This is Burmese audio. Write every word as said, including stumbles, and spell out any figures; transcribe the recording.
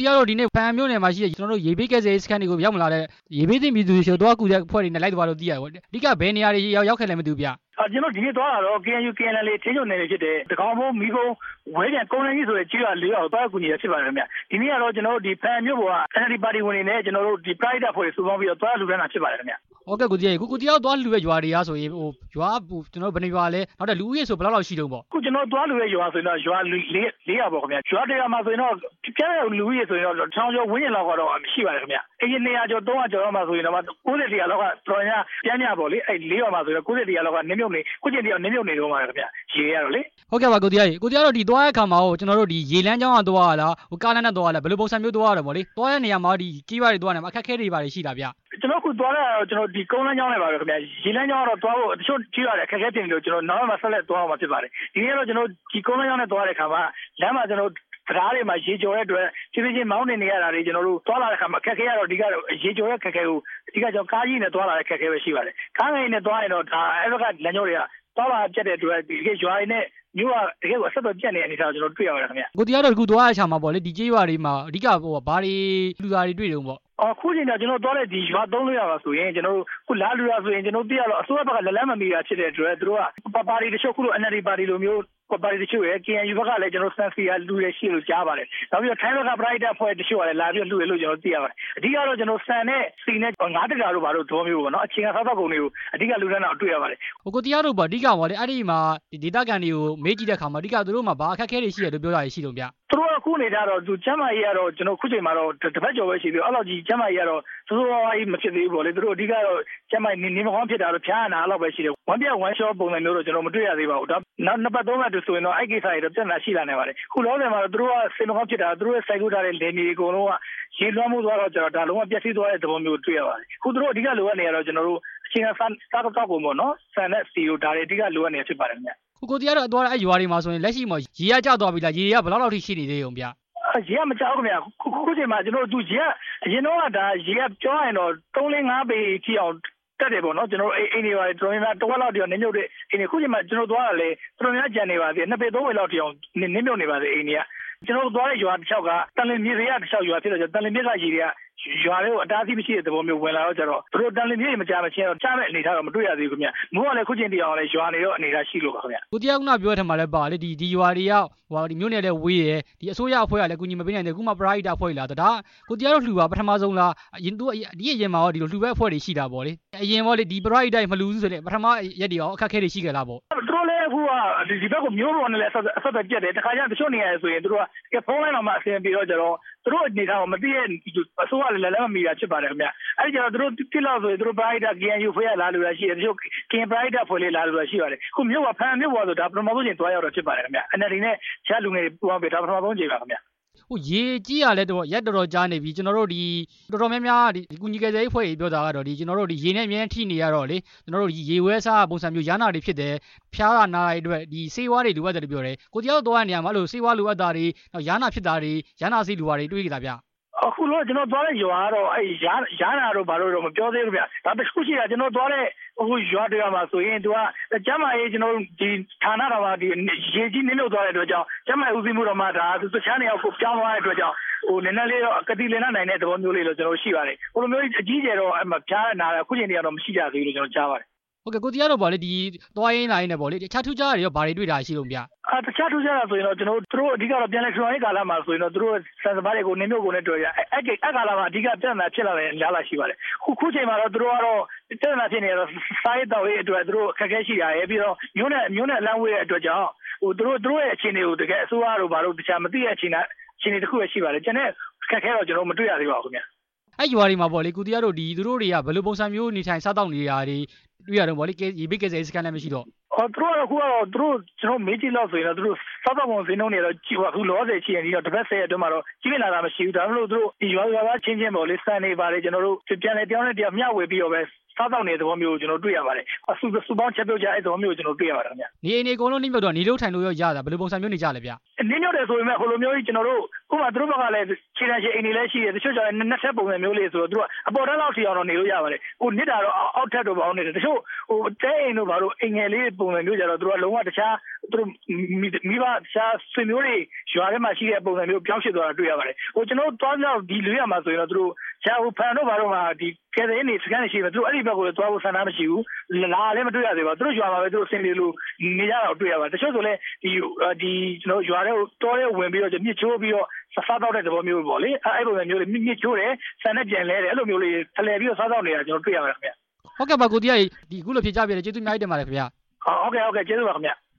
တရားတော်ဒီနေ့ဖန်မျိုးနယ်မှာရှိတဲ့ကျွန်တော်တို့ရေဘေးကဲဆယ်စခန်းတွေကိုရောက်မလာတဲ့ရေဘေးသင့်ပြည်သူတွေရှိတော့ကူတဲ့ဖွဲ့တွေနဲ့လိုက်သွားလို့သိရတယ်ပေါ့အဓိကဘယ်နေရာတွေရောက်ရောက်ခဲ့လဲမသိဘူးဗျအာကျွန်တော်ဒီနေ့သွားတာတော့ K N U K N L လေးချင်းချုံနယ်ဖြစ်တဲ့တကောင်ဘုံမီးဘုံဝဲပြန်ကုန်းလင်းကြီးဆိုတဲ့ကြီးရွာလေးရွာကိုသွားကူညီရဖြစ်ပါတယ်ခင်ဗျဒီနေ့ကတော့ကျွန်တော်တို့ဒီဖန်မျိုးပေါ်က N L D ပါတီဝင်တွေနဲ့ကျွန်တော်တို့ဒီ Pride အဖွဲ့တွေစုပေါင်းပြီးတော့သွားလူရမ်းတာဖြစ်ပါတယ်ခင်ဗျဟုတ်ကဲ့ကိုကြီးကိုကိုတရားသွားလူရဲ့ရွာတွေကဆိုရင်ဟိုရွာကျွန်တော်ဘယ်နှရွာလဲနောက်တဲ့လူဦးရေဆိုဘယ်လောက်လောက်ရှိတုံးပေါ့ခုကျွန်တော်သွားလူရဲ့ရွာဆိုရင်တော့ရွာလေးလေးရွာပေါ့ခင်ဗျရွာတွေကမှာဆိုရင်တော့ပြည့်တဲ့လူဦးရေဆိုရင်တော့ချောင်းကျော်ဝင်းကျင်လောက်ကတော့ရှိပါတယ်ခင်ဗျအရင်နေရာကျော်သုံးရာကျော်တော့မှဆိုရင်တော့ကိုးဆယ်တရာလောက်ကတော်ရပြန်ညပေါ့လေအဲ့လေးရွာမှာဆိုတော့ကိုးဆယ်တရာလောက်ကနင်းမြုပ်နေခုချိန်တရာနင်းမြုပ်နေတော့မှာခင်ဗျရေရတော့လေဟုတ်ကဲ့ပါကိုတရားကြီးကိုတရားတော့ဒီသွားတဲ့အခါမှာဟိုကျွန်တော်တို့ဒီရေလမ်းကြောင်းကသွားရလားဟိုကားလမ်းနဲ့သွားရလားဘယ်လိုပုံစံမျိုးသွားရတော့ဗောလေသွားတဲ့နေရာမှာဒီကြီးရွာတွေသွားနေမှာအခက်ခဲတွေပါရှိတာဗျကျွန်တော်ခုသွားတာတော့ကျွန်တော်ဒီကုန်းလမ်းကြောင်းနဲ့ပါပဲခင်ဗျရေလမ်းကြောင်းကတော့သွားဖို့တချို့ကြီးရတယ်အခက်အခဲတင်လို့ကျွန်တော်နောက်မှဆက်လက်သွားအောင်ဖြစ်ပါတယ်ဒီနေ့တော့ကျွန်တော်ဒီကုန်းလမ်းကြောင်းနဲ့သွားတဲ့အခါမှာလမ်းမှာကျွန်တော်တရားတွေမှာရေကျော်တဲ့အတွက်ဖြည်းဖြည်းချင်းမောင်းနေနေရတာတွေကျွန်တော်တို့သွားလာတဲ့အခါမှာအခက်အခဲရတော့ဒီကတော့ရေကျော်တဲ့အခက်အခဲကိုအဓိကကျွန်တော်ကားကြီးနဲ့သွားလာတဲ့အခက်အခဲပဲရှိပါတယ်ကားငယ်နဲ့သွားရင်တော့ဒါအဲ့ဘက်ကလမ်းကြောတွေကသွားလာပြတ်တဲ့အတွက်ဒီရွာတွေနဲ့မျိုးကတကယ်ကိုအဆက်တော်ပြတ်နေတဲ့အနေအထားကိုကျွန်တော်တွေ့ရပါတယ်ခင်ဗျကိုတရားတော့ဒီခုသွားတဲ့ခြာမှာပေါ့လေဒီကြေးရွာတွေမှာအဓိကဟိုဘာတွေလူသားတွေတွေ့တုံးပေါ့အော်ခုချိန်ကကျွန်တော်သွားတဲ့ဒီရွာသုံးလို့ရပါဆိုရင်ကျွန်တော်တို့ခုလာလူရဆိုရင်ကျွန်တော်သိရတော့အစိုးရဘက်ကလက်လန်းမမီတာဖြစ်တဲ့အတွက်သူတို့ကပါတီတချို့ခုလို N L D ပါတီလိုမျိုးပါတီတချို့ရဲ့ K N U ဘက်ကလည်းကျွန်တော်စန်စီယာလူတွေရှိလို့ကြားပါတယ်နောက်ပြီးတော့ထိုင်းဘက်က Pride အဖွဲ့တချို့ကလည်းလာပြီးလူတွေလို့ကျွန်တော်သိရပါတယ်အဓိကတော့ကျွန်တော်စံနဲ့စီနဲ့ငါးတကာတို့ဘာလို့တော်မျိုးပေါ့နော်အချိန်ကစားတော့ကုန်တွေကိုအဓိကလူတန်းတော့တွေ့ရပါတယ်ဟိုကိုတရားတို့ပေါ့အဓိကပေါ့လေအဲ့ဒီမှာဒီဒေတာကန်တွေကိုမေးကြည့်တဲ့ခါမှာအဓိကသူတို့မှာဘာအခက်အခဲတွေရှိတယ်လို့ပြောတာရှိလို့ဗျသူတို့ကခုနေကြတော့သူကျမ်းမာရေးကတော့ကျွန်တော်ခုချိန်မှာတော့တစ်ပတ်ကျော်ပဲရှိသေးတယ်အဲ့လိုကြီးကျမ်းမာရေးကတော့သူတို့ကမဖြစ်သေးဘူးပေါ့လေသူတို့အဓိကတော့ကျမ်းမာရေးနေမကောင်းဖြစ်တာတော့ဖျားနာတော့ပဲရှိတယ်ဝမ်းပြဝမ်းလျှောပုံစံမျိုးတော့ကျွန်တော်မတွေ့ရသေးပါဘူးဒါနောက်နှစ်ပတ်သုံးပတ်ဆိုရင်တော့အဲ့ကိစ္စတွေတော့ပြဿနာရှိလာနေပါတယ်ခုလောဆယ်မှာတော့သူတို့ကစိတ်မကောင်းဖြစ်တာသူတို့ရဲ့စိုက်ထုတ်ထားတဲ့လယ်မြေအကုန်လုံးကရေလွှမ်းမှုသွားတော့ကျွန်တော်ဒါလုံးဝပျက်စီးသွားတဲ့သဘောမျိုးတွေ့ရပါတယ်ခုသူတို့အဓိကလိုအပ်နေရတော့ကျွန်တော်တို့အချိန်ကစားစားတော့ကုန်ပေါ့နော်ဆန်နဲ့စီကိုဒါတွေအဓိကလိုအပ်နေဖြစ်ပါတယ်ခင်ဗျခုကိုတရားတော့အသွားအဲ့ရွာတွေမှာဆိုရင်လက်ရှိမှာရေရကျသွားပြီလားရေရဘယ်လောက်လောက်ထိရှိနေသေးုံဗျရေကမကြောက်ခင်ဗျခုခုချိန်မှာကျွန်တော်တို့ရေကအရင်တော့ကဒါရေကပြောရရင်တော့သုံးလငါးပေထိအောင်တက်တယ်ပေါ့နော်ကျွန်တော်အိမ်တွေပါတော်ရင်တော့လောက်တည်းနေမြုပ်တဲ့အိမ်တွေခုချိန်မှာကျွန်တော်သွားရလေတော်တော်များကြံနေပါသေးတယ်နှစ်ပေသုံးပေလောက်တည်းအောင်နေမြုပ်နေပါသေးအိမ်တွေကကျွန်တော်သွားတဲ့ရွာတစ်ချောက်ကတန်လင်းမြေတွေကတစ်ချောက်ရွာဖြစ်တော့တန်လင်းမြေကရေတွေကရွာတွေကိုအတားအဆီးမရှိတဲ့သဘောမျိုးဝင်လာတော့ကျတော့သူတို့တန်လင်းမြေမကြမချင်းတော့ကြားမဲ့အနေထားတော့မတွေ့ရသေးဘူးခင်ဗျမိုးကလည်းခုချိန်တည်းအောင်လည်းရွာနေတော့အနေထားရှိလို့ပါခင်ဗျကိုတရားကပြောထမှာလည်းပါလေဒီဒီရွာတွေကဟိုဒီမြို့နယ်လည်းဝေးရယ်ဒီအစိုးရအဖွဲ့ကလည်းကူညီမပေးနိုင်တယ်ခုမှပရာဟိတအဖွဲ့လာတော့ဒါကိုတရားတို့လှူပါပထမဆုံးလားအရင်သူဒီအရင်မှာရောဒီလိုလှူပဲအဖွဲ့တွေရှိတာပေါ့လေအရင်ပေါ့လေဒီပရာဟိတမလှူဘူးဆိုတဲ့ပထမရက်တွေရောအခက်အခဲတွေရှိကြလားပေါ့သူတို့လည်းအခုကဒီဘက်ကမျိုးပေါ်နဲ့လည်းအဆက်အဆက်ပြတ်တယ်တခါကျတချို့နေရာဆိုရင်သူတို့ကဖုန်းလိုင်းတော့မှအဆင်ပြေတော့ကျတော့သူတို့အနေထားကိုမသိရဲ့အစိုးရလည်းလည်းမမီတာဖြစ်ပါတယ်ခင်ဗျအဲ့ဒီကျတော့သူတို့ပြစ်လို့ဆိုရင်သူတို့ပရာဟိတ K N U ဖွဲ့ရလာလို့ရရှိတယ်တချို့ K N ပရာဟိတဖွဲ့လေးလာလို့ရရှိပါတယ်ခုမျိုးကဖန်မျိုးပေါ်ဆိုဒါပထမဆုံးချိန်သွားရောက်တော့ဖြစ်ပါတယ်ခင်ဗျ N L D နဲ့ချားလူငယ်ပူအောင်ပြဒါပထမဆုံးချိန်ပါခင်ဗျဟိုရေကြီးရလဲတော့ရက်တော်တော်ကြားနေပြီကျွန်တော်တို့ဒီတော်တော်များများဒီကုညီကယ်ဆယ်ရေးဖွဲ့ကြီးပြောတာကတော့ဒီကျွန်တော်တို့ဒီရေနဲ့အမြဲထိနေရတော့လေကျွန်တော်တို့ဒီရေဝဲစားပုံစံမျိုးရနာတွေဖြစ်တယ်ဖျားတာနာတွေအတွက်ဒီစေးဝါးတွေလိုအပ်တယ်လို့ပြောတယ်ကိုတရားတော့သွားတဲ့နေရာမှာအဲ့လိုစေးဝါးလိုအပ်တာတွေနောက်ရနာဖြစ်တာတွေရနာစေးလိုတာတွေတွေးကြတာဗျအခုလို့ကျွန်တော်သွားတဲ့ရွာကတော့အဲ့ရရနာတော့ဘာလို့တော့မပြောသေးဘူးဗျဒါတခုရှိတာကျွန်တော်သွားတဲ့အခုရွာတွေကမှာဆိုရင်သူကကျမ်းမာရေးကျွန်တော်ဒီဌာနတော်မှာဒီရေကြီးနင်းလို့သွားတဲ့အတွက်ကြောင့်ကျမ်းမာရေးဦးစီးမှုတော်မှာဒါသူတခြားနေရာကိုပြောင်းသွားတဲ့အတွက်ကြောင့်ဟိုနည်းနည်းလေးတော့ကတိလင်းနိုင်တဲ့သဘောမျိုးလေးလို့ကျွန်တော်ရှိပါတယ်ဟိုလိုမျိုးအကြီးကျယ်တော့အမှဖျားနာအခုချိန်တည်းကတော့မရှိကြသေးဘူးလို့ကျွန်တော်ကြားပါတယ်ဟုတ်ကဲ့ကိုတရားတော့ဗောလေဒီသွားရင်းလာရင်းနဲ့ဗောလေတခြားထူးခြားတွေရောဘာတွေတွေ့တာရှိလို့ဗျအာတခြားထူးခြားတာဆိုရင်တော့ကျွန်တော်တို့အဓိကတော့ပြန်လဲထွန်ရေးကာလမှာဆိုရင်တော့တို့စံစပါးတွေကိုနင်းမြုပ်ကုန်နဲ့တွေ့ရအဲ့အဲ့အဲ့ကာလမှာအဓိကပြဿနာဖြစ်လာတယ်လားလားရှိပါတယ်ခုခုချိန်မှာတော့တို့ကတော့ပြဿနာဖြစ်နေတော့စားရတော့ရေးအတွက်တို့အခက်အခဲရှိတာရဲ့ပြီးတော့မျိုးနဲ့မျိုးနဲ့အလန်းဝေးတဲ့အတွက်ကြောင့်ဟိုတို့တို့ရဲ့အခြေအနေကိုတကယ်အစိုးရတို့ဘာလို့တခြားမသိတဲ့အခြေအနေအခြေအနေတစ်ခုပဲရှိပါတယ်ကျွန်တော်အခက်အခဲတော့ကျွန်တော်မတွေ့ရသေးပါဘူးခင်ဗျအဲ့ရွာတွေမှာဗောလေကုတရားတို့ဒီသူတို့တွေကဘယ်လိုပုံစံမျိုးနေထိုင်စားတောက်နေတာတွေတွေ့ရတော့ဗောလေရေဘေးကယ်ဆယ်ရေးစခန်းလည်းမရှိတော့အော်သူတို့ကခုကတော့သူတို့ကျွန်တော်မေးကြည့်လို့ဆိုရင်တော့သူတို့စောက်တော့ပုံစင်းလုံးနေတော့ကြည့်ပါအခုလောဆယ်ချီရင်ဒီတော့တစ်ပတ်ဆယ်အတွင်းမှာတော့ကြီးလာတာမရှိဘူးဒါမှမဟုတ်သူတို့ဒီရွာရွာချင်းချင်းပေါ့လေစံနေပါလေကျွန်တော်တို့ပြန်လေတောင်းနဲ့တရားမျှဝေပြီးတော့ပဲစစားတော့နေတဲ့သဘောမျိုးကိုကျွန်တော်တွေ့ရပါတယ်အဆူဆူပေါင်းချက်ပြုတ်ကြအဲ့သဘောမျိုးကိုကျွန်တော်တွေ့ရပါတယ်ခင်ဗျနေအိမ်တွေအကုန်လုံးနှိမ့်မြုပ်တော့နေလို့ထိုင်လို့ရတာဘယ်လိုပုံစံမျိုးနေကြလဲဗျနေမြုပ်တယ်ဆိုပေမဲ့ဟိုလိုမျိုးကြီးကျွန်တော်တို့ဥပမာသူတို့ဘက်ကလည်းခြေတန်းခြေအိမ်တွေလည်းရှိတယ်တချို့ကျတော့နှစ်ဆက်ပုံစံမျိုးလေးဆိုတော့သူကအပေါ်တန်းလောက်စီအောင်တော့နေလို့ရပါတယ်ဟိုနစ်တာတော့အောက်ထက်တော့ပေါင်းနေတယ်တချို့ဟိုတဲအိမ်တို့ဘာလို့အိမ်ငယ်လေးပုံစံမျိုးကြတော့သူကလုံးဝတခြားသူတို့မိဘတခြားဆွေမျိုးတွေရွာထဲမှာရှိတဲ့ပုံစံမျိုးပြောင်းဖြစ်သွားတာတွေ့ရပါတယ်ဟိုကျွန်တော်တွားမြောက်ဒီလွေးရမှာဆိုရင်တော့သူတို့ချာဟိုဖန်တို့ဘာလို့မှဒီကဲတဲ့နေစကန်ရှိတယ်သူတို့အဲ့ဒီဘက်ကိုလည်းတွားဖို့ဆန္ဒမရှိဘူးလာလည်းမတွေ့ရသေးပါဘူးသူတို့ရွာမှာပဲသူတို့ဆင်းပြေလို့နေကြတော့တွေ့ရပါတယ်တချို့ဆိုလည်းဒီဒီကျွန်တော်ရွာထဲကိုတောထဲဝင်ပြီးတော့မြစ်ချိုးပြီးတော့စားတော့တဲ့သဘောမျိုးပေါ့လေအဲ့ပုံစံမျိုးလေးမြစ်ချိုးတယ်ဆန်နဲ့ပြန်လဲတယ်အဲ့လိုမျိုးလေးဖလှယ်ပြီးတော့စားတော့နေတာကျွန်တော်တွေ့ရပါတယ်ခင်ဗျဟုတ်ကဲ့ပါကိုတီးရဒီအခုလိုဖြေကြပြတယ်ကျေးဇူးအများကြီးတင်ပါတယ်ခင်ဗျဟုတ်ကဲ့ဟုတ်ကဲ့ကျေးဇူးပါခင်ဗျ